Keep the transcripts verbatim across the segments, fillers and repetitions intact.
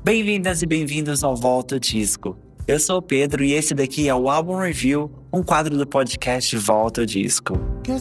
Bem-vindas e bem-vindos ao Volta Disco. Eu sou o Pedro e esse daqui é o Album Review, um quadro do podcast Volta Disco.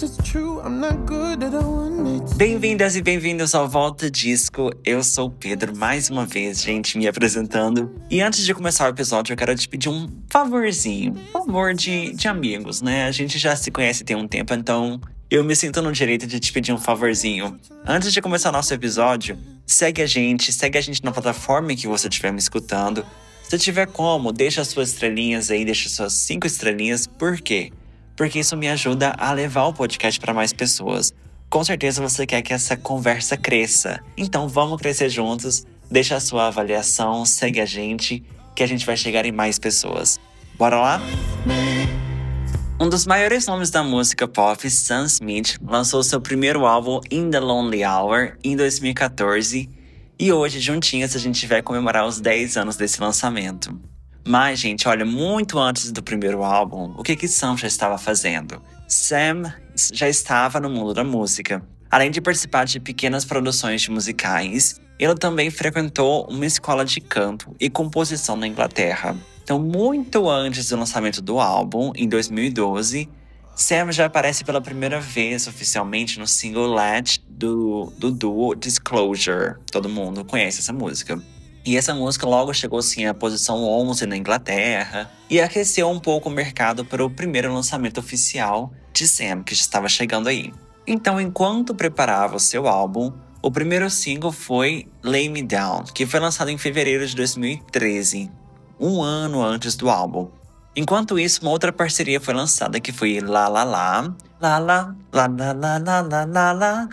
Bem-vindas e bem-vindos ao Volta Disco. Eu sou o Pedro, mais uma vez, gente, me apresentando. E antes de começar o episódio, eu quero te pedir um favorzinho. Um favor de, de amigos, né? A gente já se conhece tem um tempo, então eu me sinto no direito de te pedir um favorzinho. Antes de começar o nosso episódio, segue a gente, segue a gente na plataforma em que você estiver me escutando. Se tiver como, deixa as suas estrelinhas aí, deixa suas cinco estrelinhas. Por quê? Porque isso me ajuda a levar o podcast para mais pessoas. Com certeza você quer que essa conversa cresça. Então vamos crescer juntos, deixa a sua avaliação, segue a gente, que a gente vai chegar em mais pessoas. Bora lá? Um dos maiores nomes da música pop, Sam Smith, lançou seu primeiro álbum In The Lonely Hour em dois mil e quatorze. E hoje, juntinhas, a gente vai comemorar os dez anos desse lançamento. Mas, gente, olha, muito antes do primeiro álbum, o que que Sam já estava fazendo? Sam já estava no mundo da música. Além de participar de pequenas produções de musicais, ele também frequentou uma escola de canto e composição na Inglaterra. Então, muito antes do lançamento do álbum, em dois mil e doze, Sam já aparece pela primeira vez oficialmente no single Latch do, do duo Disclosure. Todo mundo conhece essa música. E essa música logo chegou assim à posição onze na Inglaterra e aqueceu um pouco o mercado para o primeiro lançamento oficial de Sam, que já estava chegando aí. Então, enquanto preparava o seu álbum, o primeiro single foi Lay Me Down, que foi lançado em fevereiro de dois mil e treze, um ano antes do álbum. Enquanto isso, uma outra parceria foi lançada, que foi La La La, La La, La La La La La La La,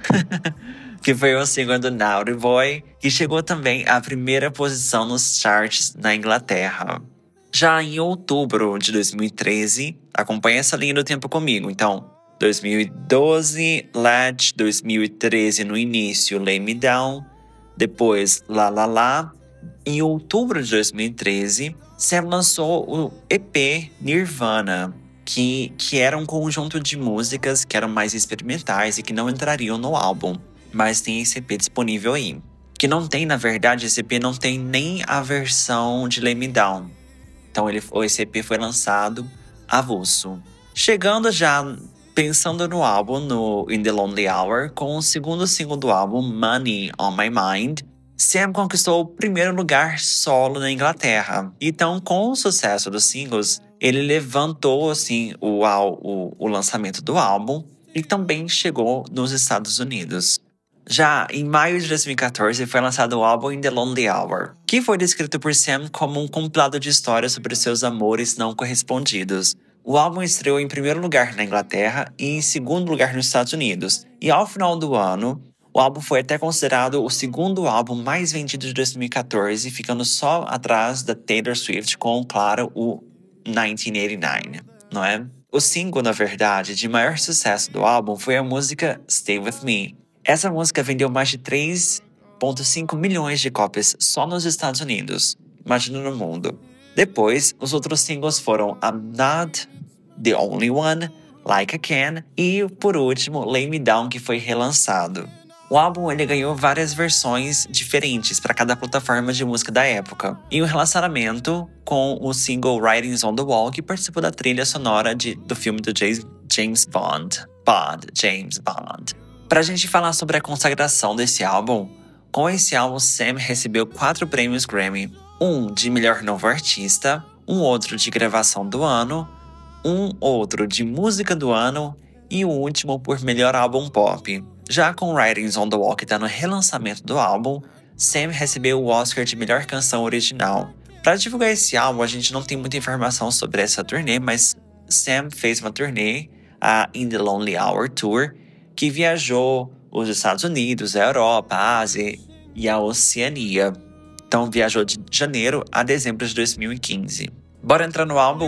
que foi o single do Naughty Boy, que chegou também à primeira posição nos charts na Inglaterra. Já em outubro de dois mil e treze, acompanha essa linha do tempo comigo, então, dois mil e doze, Latch, dois mil e treze no início, Lay Me Down, depois La La La. Em outubro de dois mil e treze, Sam lançou o E P Nirvana, que, que era um conjunto de músicas que eram mais experimentais e que não entrariam no álbum. Mas tem esse E P disponível aí. Que não tem, na verdade, esse E P não tem nem a versão de Lay Me Down. Então ele, esse E P foi lançado avulso. Chegando já, pensando no álbum, no In The Lonely Hour, com o segundo single do álbum, Money On My Mind, Sam conquistou o primeiro lugar solo na Inglaterra. Então, com o sucesso dos singles, ele levantou assim, o, o, o lançamento do álbum e também chegou nos Estados Unidos. Já em maio de dois mil e quatorze, foi lançado o álbum In The Lonely Hour, que foi descrito por Sam como um compilado de histórias sobre seus amores não correspondidos. O álbum estreou em primeiro lugar na Inglaterra e em segundo lugar nos Estados Unidos. E ao final do ano, o álbum foi até considerado o segundo álbum mais vendido de dois mil e quatorze, ficando só atrás da Taylor Swift com, claro, o mil novecentos e oitenta e nove, não é? O single, na verdade, de maior sucesso do álbum foi a música Stay With Me. Essa música vendeu mais de três vírgula cinco milhões de cópias só nos Estados Unidos. Imagina no mundo. Depois, os outros singles foram I'm Not The Only One, Like I Can e, por último, Lay Me Down, que foi relançado. O álbum ele ganhou várias versões diferentes para cada plataforma de música da época. E o relacionamento com o single Writings on the Wall, que participou da trilha sonora de, do filme do James Bond. Bond, James Bond. Pra gente falar sobre a consagração desse álbum, com esse álbum Sam recebeu quatro prêmios Grammy. Um de melhor novo artista, um outro de gravação do ano, um outro de música do ano e o último por melhor álbum pop. Já com Writings on the Wall, que tá no relançamento do álbum, Sam recebeu o Oscar de melhor canção original. Para divulgar esse álbum, a gente não tem muita informação sobre essa turnê, mas Sam fez uma turnê, a In The Lonely Hour Tour, que viajou os Estados Unidos, a Europa, a Ásia e a Oceania. Então viajou de janeiro a dezembro de dois mil e quinze. Bora entrar no álbum?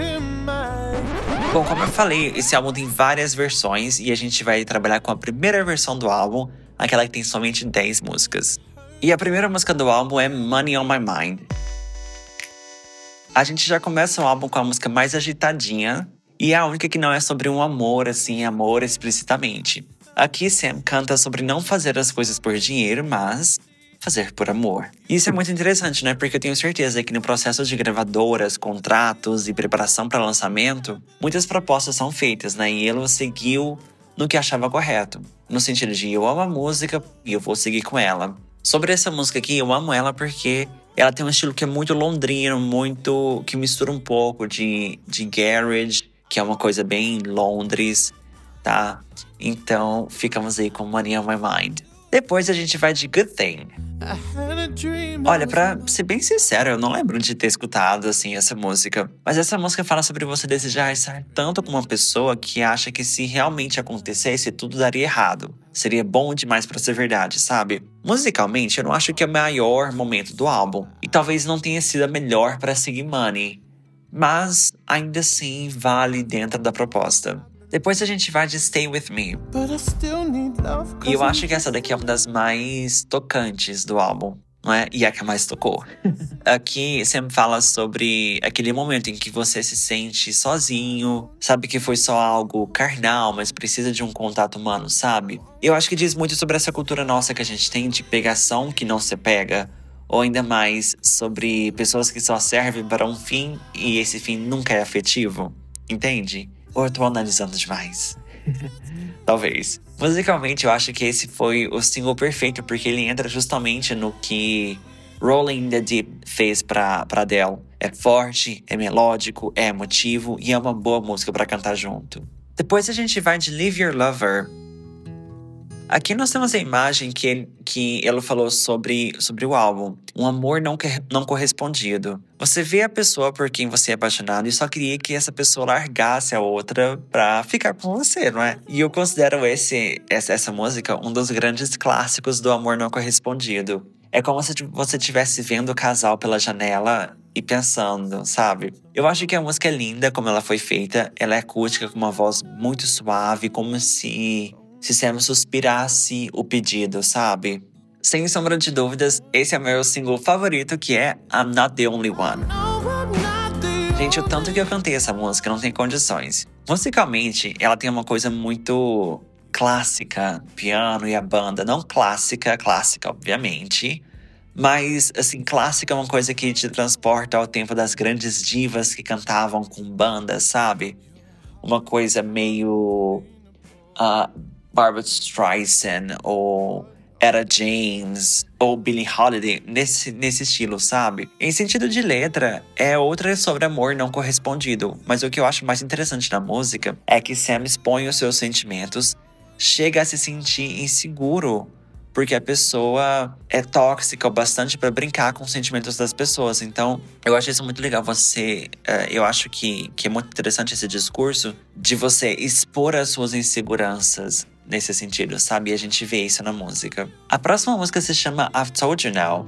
Bom, como eu falei, esse álbum tem várias versões e a gente vai trabalhar com a primeira versão do álbum, aquela que tem somente dez músicas. E a primeira música do álbum é Money On My Mind. A gente já começa o álbum com a música mais agitadinha e é a única que não é sobre um amor, assim, amor explicitamente. Aqui Sam canta sobre não fazer as coisas por dinheiro, mas fazer por amor. E isso é muito interessante, né? Porque eu tenho certeza que no processo de gravadoras, contratos e preparação para lançamento, muitas propostas são feitas, né? E ele seguiu no que achava correto. No sentido de, eu amo a música e eu vou seguir com ela. Sobre essa música aqui, eu amo ela porque ela tem um estilo que é muito londrino, muito… que mistura um pouco de, de garage, que é uma coisa bem Londres, tá? Então, ficamos aí com Money on My Mind. Depois a gente vai de Good Thing. Olha, pra ser bem sincero, eu não lembro de ter escutado, assim, essa música. Mas essa música fala sobre você desejar estar tanto com uma pessoa que acha que se realmente acontecesse, tudo daria errado. Seria bom demais pra ser verdade, sabe? Musicalmente, eu não acho que é o maior momento do álbum. E talvez não tenha sido a melhor pra seguir Money. Mas, ainda assim, vale dentro da proposta. Depois a gente vai de Stay With Me. E eu acho que essa daqui é uma das mais tocantes do álbum, não é? E é a que mais tocou. Aqui sempre fala sobre aquele momento em que você se sente sozinho, sabe que foi só algo carnal, mas precisa de um contato humano, sabe? Eu acho que diz muito sobre essa cultura nossa que a gente tem de pegação que não se pega. Ou ainda mais sobre pessoas que só servem para um fim e esse fim nunca é afetivo. Entende? Ou eu tô analisando demais? Talvez. Musicalmente, eu acho que esse foi o single perfeito, porque ele entra justamente no que Rolling in the Deep fez pra, pra Adele. É forte, é melódico, é emotivo e é uma boa música pra cantar junto. Depois a gente vai de Leave Your Lover. Aqui nós temos a imagem que ele, que ele falou sobre, sobre o álbum. Um amor não, não correspondido. Você vê a pessoa por quem você é apaixonado e só queria que essa pessoa largasse a outra pra ficar com você, não é? E eu considero esse, essa, essa música um dos grandes clássicos do amor não correspondido. É como se você estivesse vendo o casal pela janela e pensando, sabe? Eu acho que a música é linda como ela foi feita. Ela é acústica com uma voz muito suave, como se… se Sam suspirasse o pedido, sabe? Sem sombra de dúvidas, esse é o meu single favorito, que é I'm Not The Only One. Gente, o tanto que eu cantei essa música não tem condições. Musicalmente, ela tem uma coisa muito clássica, piano e a banda. Não clássica, clássica, obviamente. Mas, assim, clássica é uma coisa que te transporta ao tempo das grandes divas que cantavam com banda, sabe? Uma coisa meio… Uh, Barbra Streisand, ou Etta James, ou Billie Holiday, nesse, nesse estilo, sabe? Em sentido de letra, é outra sobre amor não correspondido. Mas o que eu acho mais interessante na música é que Sam expõe os seus sentimentos, chega a se sentir inseguro, porque a pessoa é tóxica o bastante pra brincar com os sentimentos das pessoas. Então, eu acho isso muito legal. Você, uh, eu acho que, que é muito interessante esse discurso de você expor as suas inseguranças nesse sentido, sabe? E a gente vê isso na música. A próxima música se chama I've Told You Now.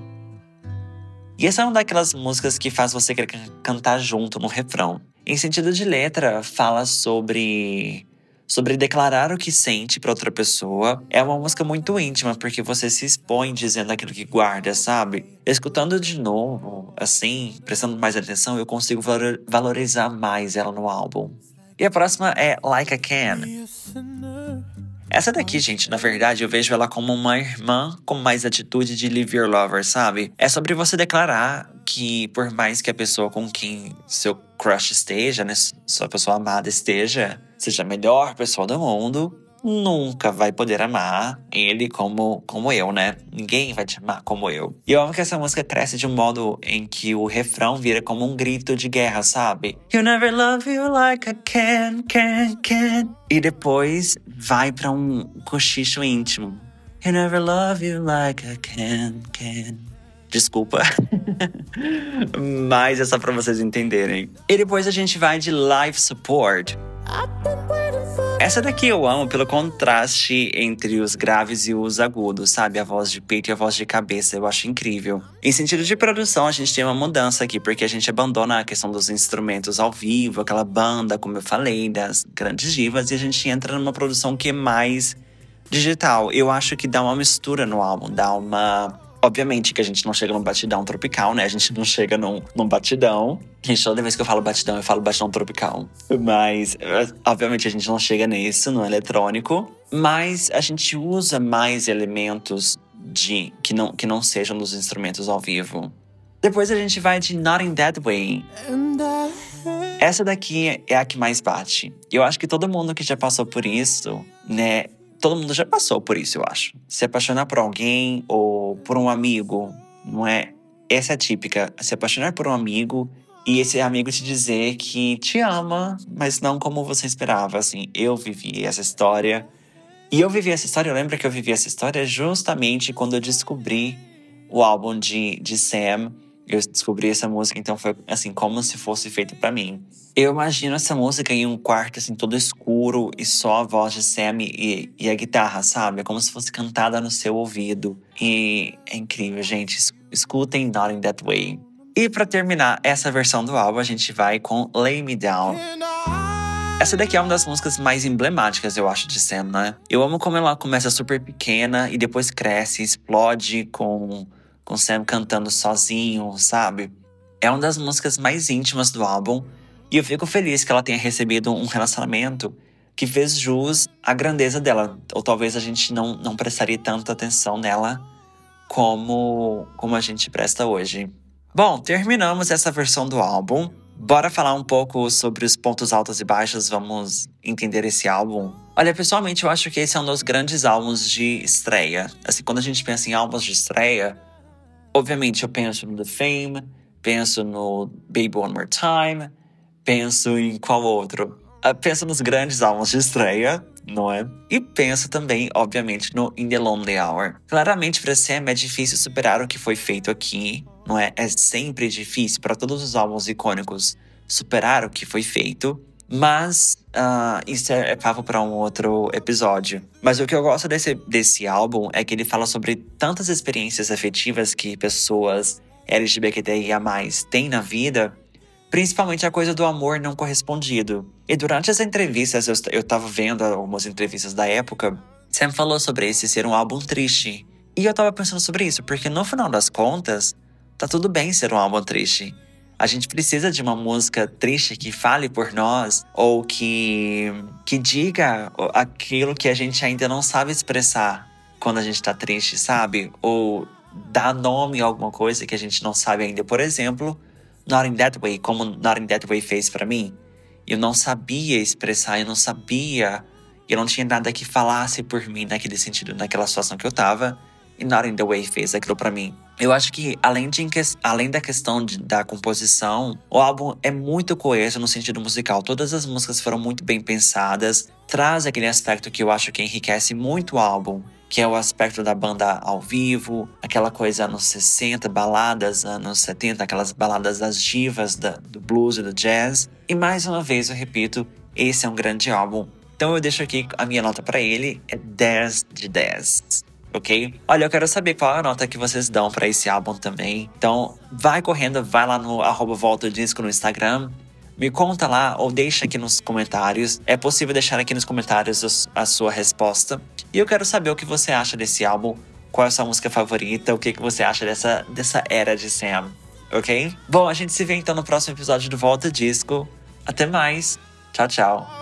E essa é uma daquelas músicas que faz você querer can- cantar junto no refrão. Em sentido de letra, fala sobre… sobre declarar o que sente pra outra pessoa. É uma música muito íntima, porque você se expõe dizendo aquilo que guarda, sabe? Escutando de novo, assim, prestando mais atenção, eu consigo valor- valorizar mais ela no álbum. E a próxima é Like I Can. Essa daqui, gente, na verdade, eu vejo ela como uma irmã com mais atitude de Leave Your Lover, sabe? É sobre você declarar que, por mais que a pessoa com quem seu crush esteja, né, sua pessoa amada esteja, seja a melhor pessoa do mundo, nunca vai poder amar ele como, como eu, né? Ninguém vai te amar como eu. E eu amo que essa música cresce de um modo em que o refrão vira como um grito de guerra, sabe? You never love you like I can, can, can. E depois vai pra um cochicho íntimo. You never love you like I can, can. Desculpa. Mas é só pra vocês entenderem. E depois a gente vai de Life Support. Essa daqui eu amo pelo contraste entre os graves e os agudos, sabe? A voz de peito e a voz de cabeça, eu acho incrível. Em sentido de produção, a gente tem uma mudança aqui, porque a gente abandona a questão dos instrumentos ao vivo, aquela banda, como eu falei, das grandes divas, e a gente entra numa produção que é mais digital. Eu acho que dá uma mistura no álbum, dá uma… Obviamente que a gente não chega num batidão tropical, né? A gente não chega num, num batidão. Gente, toda vez que eu falo batidão, eu falo batidão tropical. Mas, obviamente, a gente não chega nisso, no eletrônico. Mas a gente usa mais elementos de que não, que não sejam dos instrumentos ao vivo. Depois a gente vai de Not in That Way. Essa daqui é a que mais bate. Eu acho que todo mundo que já passou por isso, né? Todo mundo já passou por isso, eu acho. Se apaixonar por alguém ou por um amigo, não é? Essa é típica. Se apaixonar por um amigo e esse amigo te dizer que te ama, mas não como você esperava. Assim, eu vivi essa história. E eu vivi essa história, eu lembro que eu vivi essa história justamente quando eu descobri o álbum de, de Sam. Eu descobri essa música, então foi assim, como se fosse feita pra mim. Eu imagino essa música em um quarto, assim, todo escuro e só a voz de Sam e, e a guitarra, sabe? É como se fosse cantada no seu ouvido. E é incrível, gente. Escutem Not in That Way. E pra terminar essa versão do álbum, a gente vai com Lay Me Down. Essa daqui é uma das músicas mais emblemáticas, eu acho, de Sam, né? Eu amo como ela começa super pequena e depois cresce, explode com... com Sam cantando sozinho, sabe? É uma das músicas mais íntimas do álbum. E eu fico feliz que ela tenha recebido um relacionamento que fez jus à grandeza dela. Ou talvez a gente não, não prestaria tanta atenção nela como, como a gente presta hoje. Bom, terminamos essa versão do álbum. Bora falar um pouco sobre os pontos altos e baixos. Vamos entender esse álbum. Olha, pessoalmente, eu acho que esse é um dos grandes álbuns de estreia. Assim, quando a gente pensa em álbuns de estreia, obviamente, eu penso no The Fame, penso no Baby One More Time, penso em qual outro? Uh, penso nos grandes álbuns de estreia, não é? E penso também, obviamente, no In The Lonely Hour. Claramente, para Sam é difícil superar o que foi feito aqui, não é? É sempre difícil para todos os álbuns icônicos superar o que foi feito. Mas uh, isso é, é papo para um outro episódio. Mas o que eu gosto desse, desse álbum é que ele fala sobre tantas experiências afetivas que pessoas L G B T I A mais, têm na vida. Principalmente a coisa do amor não correspondido. E durante as entrevistas, eu, eu tava vendo algumas entrevistas da época, Sam falou sobre esse ser um álbum triste. E eu tava pensando sobre isso, porque no final das contas, tá tudo bem ser um álbum triste. A gente precisa de uma música triste que fale por nós, ou que, que diga aquilo que a gente ainda não sabe expressar quando a gente tá triste, sabe? Ou dá nome a alguma coisa que a gente não sabe ainda. Por exemplo, Not in That Way, como Not in That Way fez pra mim. Eu não sabia expressar, eu não sabia, eu não tinha nada que falasse por mim naquele sentido, naquela situação que eu tava. E Not in The Way fez aquilo pra mim. Eu acho que, além, de, além da questão de, da composição, o álbum é muito coeso no sentido musical. Todas as músicas foram muito bem pensadas. Traz aquele aspecto que eu acho que enriquece muito o álbum, que é o aspecto da banda ao vivo, aquela coisa anos sessenta, baladas anos setenta, aquelas baladas das divas da, do blues e do jazz. E mais uma vez, eu repito, esse é um grande álbum. Então eu deixo aqui a minha nota pra ele, é dez de dez. Ok? Olha, eu quero saber qual é a nota que vocês dão pra esse álbum também. Então, vai correndo, vai lá no arroba Volta Disco no Instagram. Me conta lá ou deixa aqui nos comentários. É possível deixar aqui nos comentários a sua resposta. E eu quero saber o que você acha desse álbum. Qual é a sua música favorita? O que, que você acha dessa, dessa era de Sam? Ok? Bom, a gente se vê então no próximo episódio do Volta Disco. Até mais. Tchau, tchau.